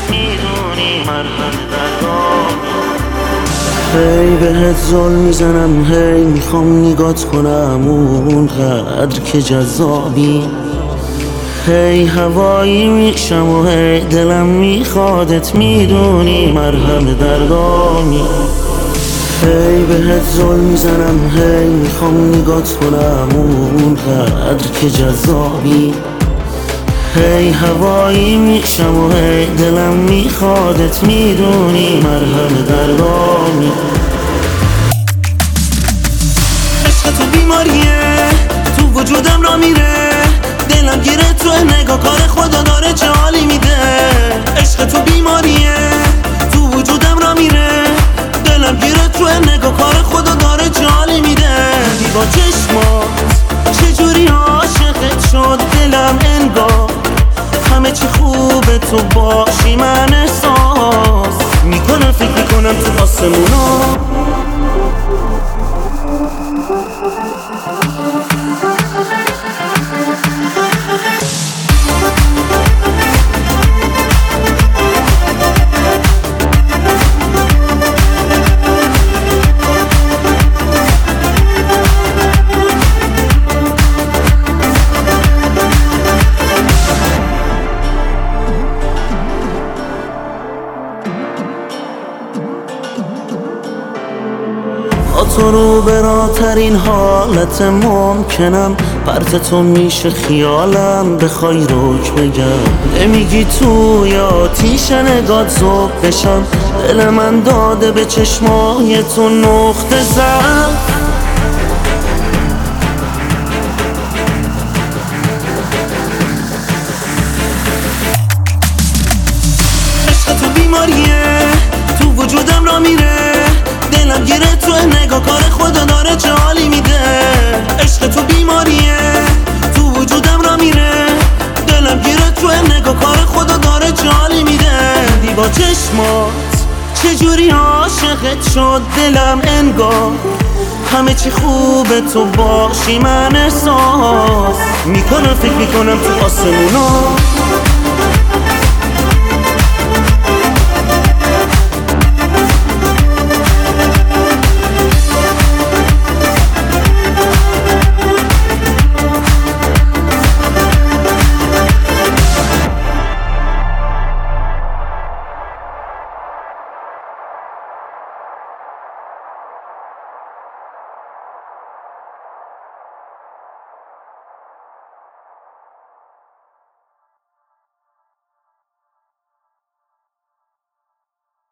میدونی مرهم دردانی. هی بهت ظلم میزنم، هی میخوام نگات کنم اونقدر که جذابی. هی هوایی میشم و هی دلم میخوادت، میدونی مرهم دردانی. هی بهت ظلم میزنم، هی میخوام نگات کنم اونقدر که جذابی. هی هوایی میشم و هی دلم میخوادت، میدونی مرهم دردانی. عشق تو بیماریه، تو وجودم را میره، دلم گیره تو نگاه، کار خدا داره چه حالی میده. عشق تو بیماریه، تو وجودم را میره، دلم گیره تو نگاه، کار خدا داره چه حالی میده. با چشمات چجوری عاشقت شد دلم انگار، همه چی خوبه تو باشی، من احساس میکنم، فکر میکنم تو آسمونا. تو رو براترین حالت ممکنم، پرت تو میشه خیالم، بخوای رک بگم نمیگی تو یا تیش نگات زوب بشم. دل من داده به چشمای تو نقطه زد. عشق تو بیماریه، تو وجودم را میره، دلم گیره تو نگاه، کار خدا داره چه حالی میده. عشق تو بیماریه، تو وجودم را میره، دلم گیره تو نگاه، کار خدا داره چه حالی میده. با چشمات چجوری عاشقت شد دلم انگار، همه چی خوبه تو باشی، من احساس میکنم، فکر میکنم تو آسمونا.